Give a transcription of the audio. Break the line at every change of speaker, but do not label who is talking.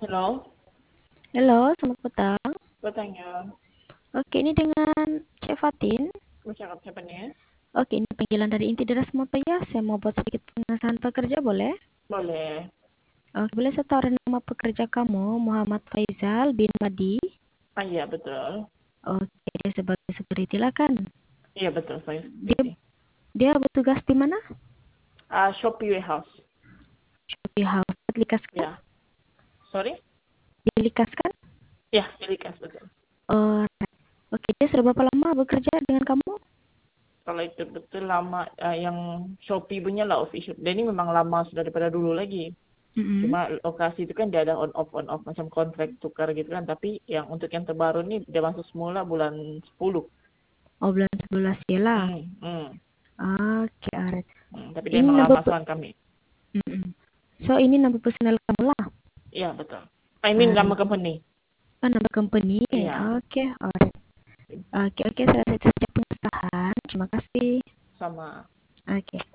Halo,
Halo, selamat petang.
bertanya,
Oke, ini dengan Cek Fatin.
bercakap siapa nih?
Oke, ini panggilan dari Inti Deras Motoya. Saya mau buat sedikit pengesahan pekerja, boleh?
Boleh.
Oke, boleh saya tahu nama pekerja kamu, Muhammad Faizal bin Madi.
Ah iya betul.
Oke, dia sebagai security lah kan?
Iya betul, saya
Dia
security.
dia bertugas di mana?
Shopee Warehouse.
Shopee House. Likas kan?
Ya, sorry?
Di Likas kan?
Ya, milik S betul.
Oh, oke, dia sudah berapa lama bekerja dengan kamu?
Kalau itu betul lama, yang Shopee punya lah official. Dan ini memang lama sudah daripada dulu lagi.
Mm-mm.
Cuma lokasi itu kan dia ada on off macam kontrak tukar gitu kan. Tapi yang untuk yang terbaru ini dia masuk semula bulan 10.
Oh, bulan 11 ya lah.
Hmm, hmm,
Oke, alright.
Tapi dia
Ini
memang
nambah
lama soal kami.
Mm-mm. So, ini nambah personel kamu lah.
Iya betul. I mean nama
Alright.
company.
Oh, nama company.
Iya,
Oke, alright. Oke, saya rasa itu saja pengesahan. Terima kasih.
sama.
Oke.